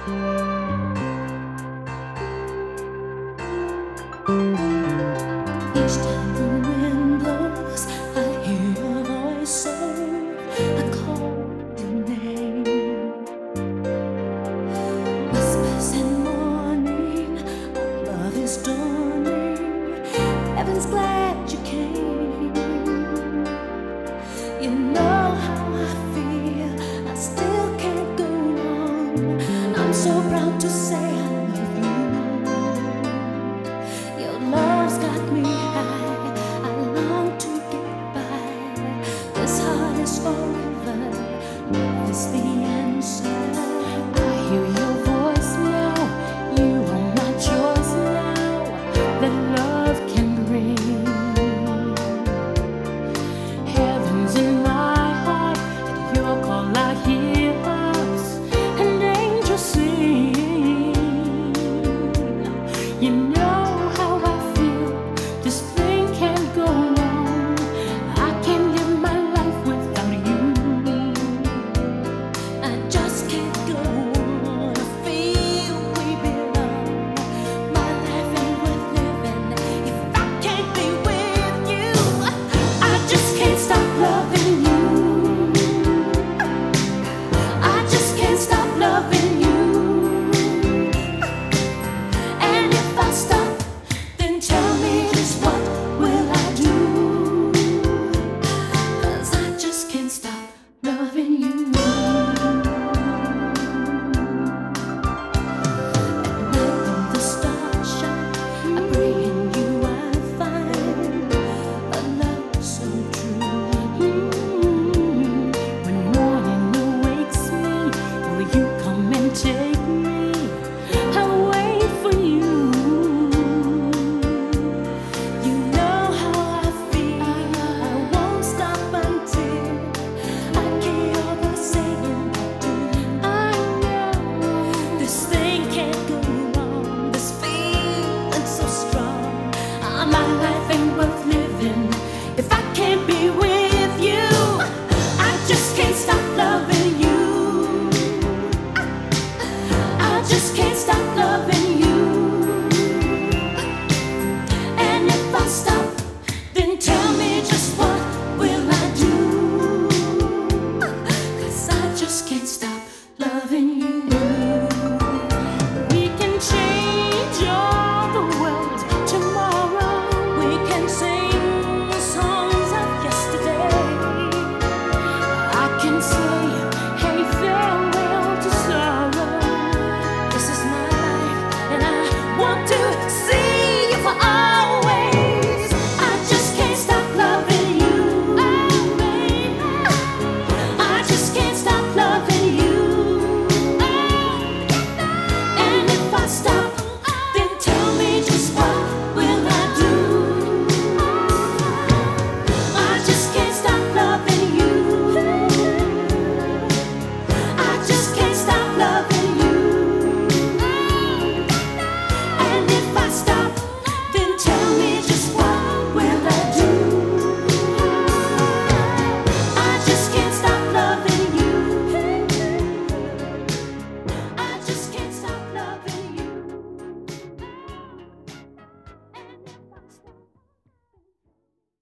Each time the wind blows, I hear your voice, so I call your name. Whispers in morning, our love is dawning. Heaven's glad you came. You know how I feel, I still can't go on. I'm so proud to say